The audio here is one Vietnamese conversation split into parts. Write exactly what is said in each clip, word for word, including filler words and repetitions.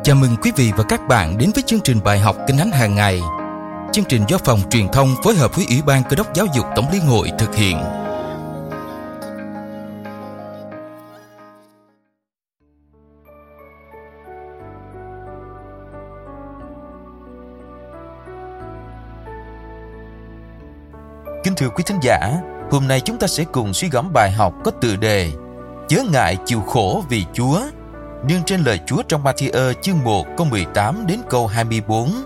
Chào mừng quý vị và các bạn đến với chương trình bài học Kinh Thánh hàng ngày. Chương trình do Phòng Truyền thông phối hợp với Ủy ban Cơ đốc Giáo dục Tổng Liên hội thực hiện. Kính thưa quý thính giả, hôm nay chúng ta sẽ cùng suy gẫm bài học có tựa đề Chớ ngại chịu khổ vì Chúa, nương trên lời Chúa trong Ma-thi-ơ chương một câu mười tám đến câu hai mươi bốn.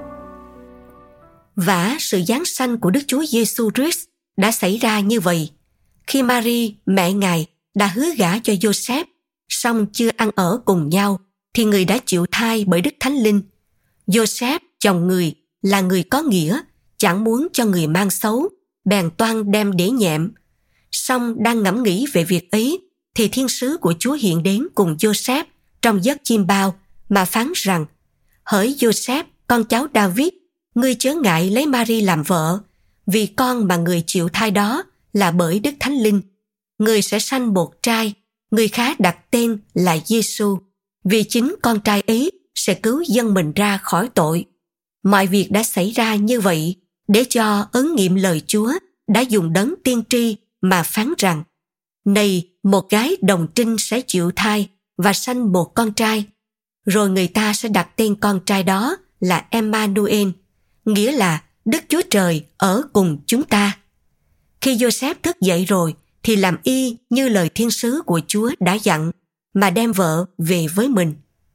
Vả sự giáng sanh của Đức Chúa Giêsu Christ đã xảy ra như vậy. Khi Mary, mẹ Ngài, đã hứa gả cho Giô-sép, song chưa ăn ở cùng nhau, thì người đã chịu thai bởi Đức Thánh Linh. Giô-sép, chồng người, là người có nghĩa, chẳng muốn cho người mang xấu, bèn toan đem đĩa nhẹm. Song đang ngẫm nghĩ về việc ấy, thì thiên sứ của Chúa hiện đến cùng Giô-sép trong giấc chim bao mà phán rằng: Hỡi Giô-sép, con cháu David, ngươi chớ ngại lấy Mary làm vợ, vì con mà người chịu thai đó là bởi Đức Thánh Linh. Người sẽ sanh một trai, người khá đặt tên là Giê-xu, vì chính con trai ấy sẽ cứu dân mình ra khỏi tội. Mọi việc đã xảy ra như vậy để cho ứng nghiệm lời Chúa đã dùng đấng tiên tri mà phán rằng: Này, một gái đồng trinh sẽ chịu thai và sanh một con trai. Rồi người ta sẽ đặt tên con trai đó là Emmanuel, nghĩa là Đức Chúa Trời ở cùng chúng ta. Khi Giô-sép thức dậy rồi, thì làm y như lời thiên sứ của Chúa đã dặn, mà đem vợ về với mình.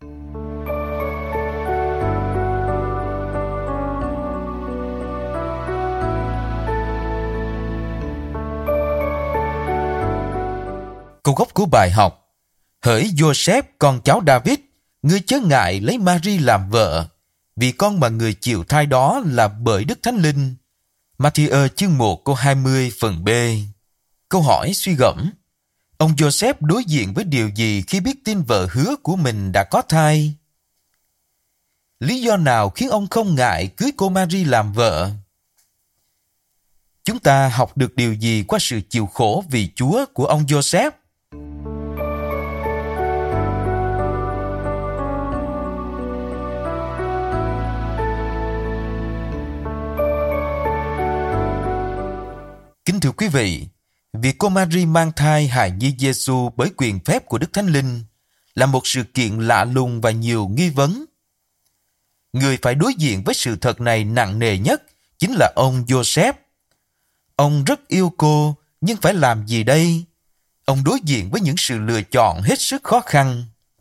Câu gốc của bài học: Hỡi Giô-sép, con cháu David, ngươi chớ ngại lấy Mary làm vợ, vì con mà người chịu thai đó là bởi Đức Thánh Linh. Ma-thi-ơ chương một câu hai mươi phần B. Câu hỏi suy gẫm: Ông Giô-sép đối diện với điều gì khi biết tin vợ hứa của mình đã có thai? Lý do nào khiến ông không ngại cưới cô Mary làm vợ? Chúng ta học được điều gì qua sự chịu khổ vì Chúa của ông Giô-sép? Kính thưa quý vị, việc cô Mary mang thai hài nhi Giê-xu bởi quyền phép của Đức Thánh Linh là một sự kiện lạ lùng và nhiều nghi vấn. Người phải đối diện với sự thật này nặng nề nhất chính là ông Giô-sép. Ông rất yêu cô, nhưng phải làm gì đây? Ông đối diện với những sự lựa chọn hết sức khó khăn.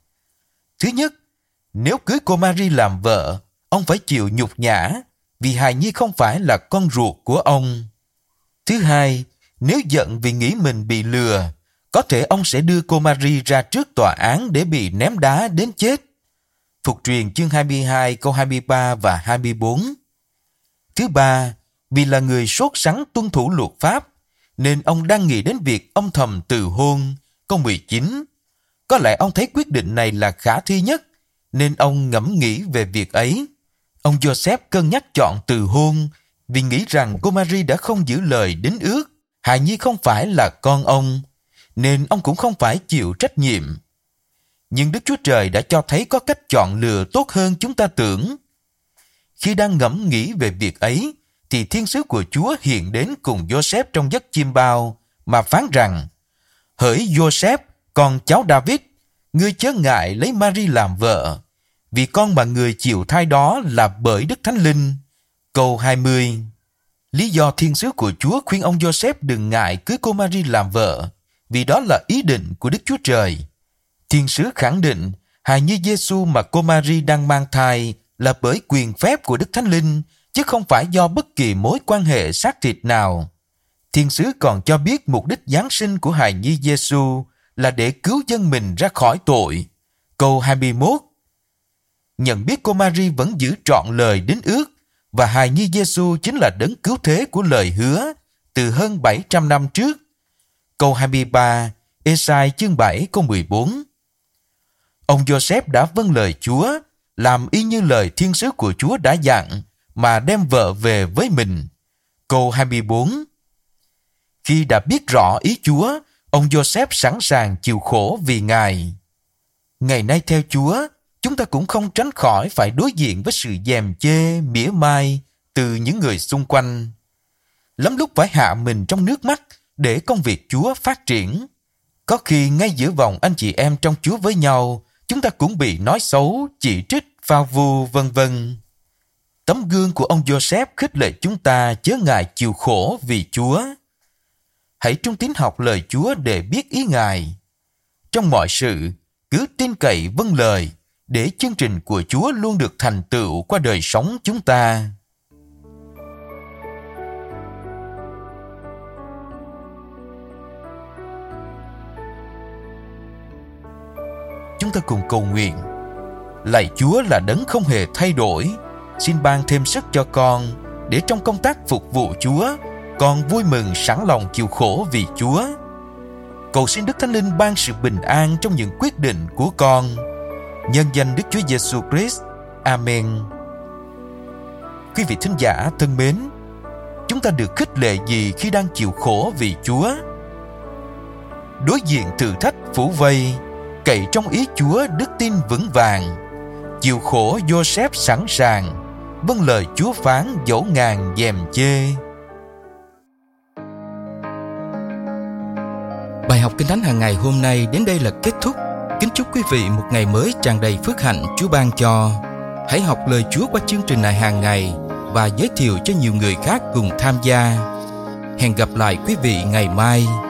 Thứ nhất, nếu cưới cô Mary làm vợ, ông phải chịu nhục nhã, vì hài nhi không phải là con ruột của ông. Thứ hai, nếu giận vì nghĩ mình bị lừa, có thể ông sẽ đưa cô Mary ra trước tòa án để bị ném đá đến chết. Phục truyền chương hai mươi hai câu hai mươi ba và hai mươi bốn. Thứ ba, vì là người sốt sắng tuân thủ luật pháp, nên ông đang nghĩ đến việc âm thầm từ hôn, câu mười chín. Có lẽ ông thấy quyết định này là khả thi nhất, nên ông ngẫm nghĩ về việc ấy. Ông Giô-sép cân nhắc chọn từ hôn, vì nghĩ rằng cô Mary đã không giữ lời đính ước, hài nhi không phải là con ông, nên ông cũng không phải chịu trách nhiệm. Nhưng Đức Chúa Trời đã cho thấy có cách chọn lựa tốt hơn chúng ta tưởng. Khi đang ngẫm nghĩ về việc ấy, thì thiên sứ của Chúa hiện đến cùng Giô-sép trong giấc chim bao, mà phán rằng: Hỡi Giô-sép, con cháu David, ngươi chớ ngại lấy Mary làm vợ, vì con mà người chịu thai đó là bởi Đức Thánh Linh. Câu hai mươi. Lý do thiên sứ của Chúa khuyên ông Giô-sép đừng ngại cưới cô Mary làm vợ, vì đó là ý định của Đức Chúa Trời. Thiên sứ khẳng định hài nhi Giê-xu mà cô Mary đang mang thai là bởi quyền phép của Đức Thánh Linh, chứ không phải do bất kỳ mối quan hệ xác thịt nào. Thiên sứ còn cho biết mục đích giáng sinh của hài nhi Giê-xu là để cứu dân mình ra khỏi tội. Câu hai mươi mốt. Nhận biết cô Mary vẫn giữ trọn lời đính ước, và hài nhi Giê-xu chính là đấng cứu thế của lời hứa từ hơn bảy trăm năm trước. Câu hai mươi ba, Ê-sai chương bảy câu mười bốn. Ông Giô-sép đã vâng lời Chúa, làm y như lời thiên sứ của Chúa đã dặn, mà đem vợ về với mình. Câu hai mươi bốn. Khi đã biết rõ ý Chúa, ông Giô-sép sẵn sàng chịu khổ vì Ngài. Ngày nay theo Chúa, chúng ta cũng không tránh khỏi phải đối diện với sự dèm chê, mỉa mai từ những người xung quanh. Lắm lúc phải hạ mình trong nước mắt để công việc Chúa phát triển. Có khi ngay giữa vòng anh chị em trong Chúa với nhau, chúng ta cũng bị nói xấu, chỉ trích, phao vu, vân vân. Tấm gương của ông Joseph khích lệ chúng ta chớ ngại chịu khổ vì Chúa. Hãy trung tín học lời Chúa để biết ý Ngài. Trong mọi sự, cứ tin cậy vâng lời, để chương trình của Chúa luôn được thành tựu qua đời sống chúng ta. Chúng ta cùng cầu nguyện. Lạy Chúa là đấng không hề thay đổi, xin ban thêm sức cho con, để trong công tác phục vụ Chúa, con vui mừng sẵn lòng chịu khổ vì Chúa. Cầu xin Đức Thánh Linh ban sự bình an trong những quyết định của con. Nhân danh Đức Chúa Giêsu Christ. Amen. Quý vị thính giả thân mến, chúng ta được khích lệ gì khi đang chịu khổ vì Chúa? Đối diện thử thách phủ vây, cậy trong ý Chúa đức tin vững vàng. Chịu khổ Joseph sẵn sàng, vâng lời Chúa phán dẫu ngàn dèm chê. Bài học Kinh Thánh hàng ngày hôm nay đến đây là kết thúc. Kính chúc quý vị một ngày mới tràn đầy phước hạnh Chúa ban cho. Hãy học lời Chúa qua chương trình này hàng ngày và giới thiệu cho nhiều người khác cùng tham gia. Hẹn gặp lại quý vị ngày mai.